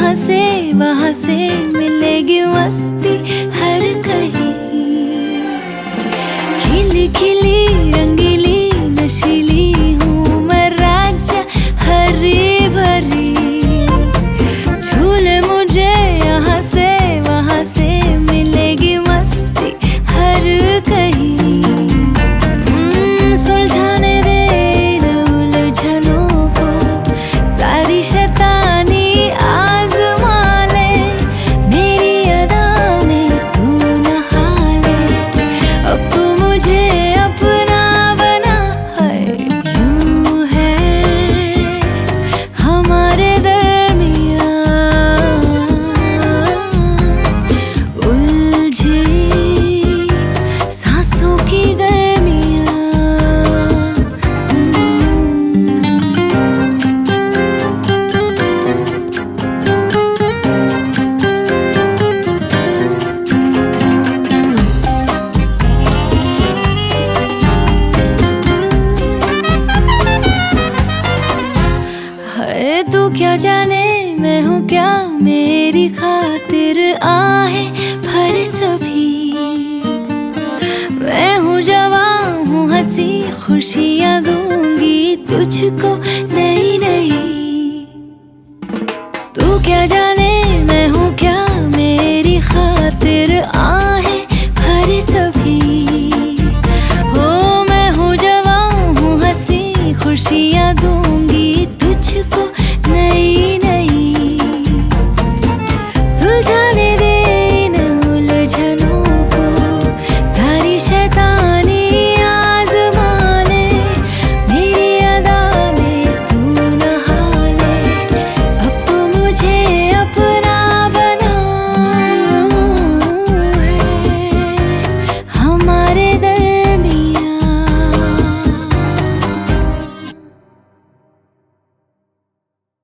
यहाँ से वहाँ से मिलेगी मस्ती हर कहीं। खिली खिली रंगीली नशीली हूँ मैं राजा हरी भरी। झूले मुझे यहाँ से वहाँ से मिलेगी मस्ती हर कहीं। सुलझाने दे उलझनों को सारी शैतानी आज़मा ले। मेरी अदा में तू नहा ले। अब तू मुझे अपना बना है। यूं है हमारे दरमियाँ उलझी सांसों की गर्मियाँ। है तू क्या जाने मैं हूँ क्या, मेरी खातिर आहे भर सभी। मैं हूँ जवां हूँ हंसी खुशियाँ दूंगी तुझको नई नई। तू क्या जाने मैं हूँ क्या, मेरी खातिर आहे भर सभी। हो मैं हूँ जवां हूँ हंसी खुशियाँ दूंगी तुझको नई नई। सुलझा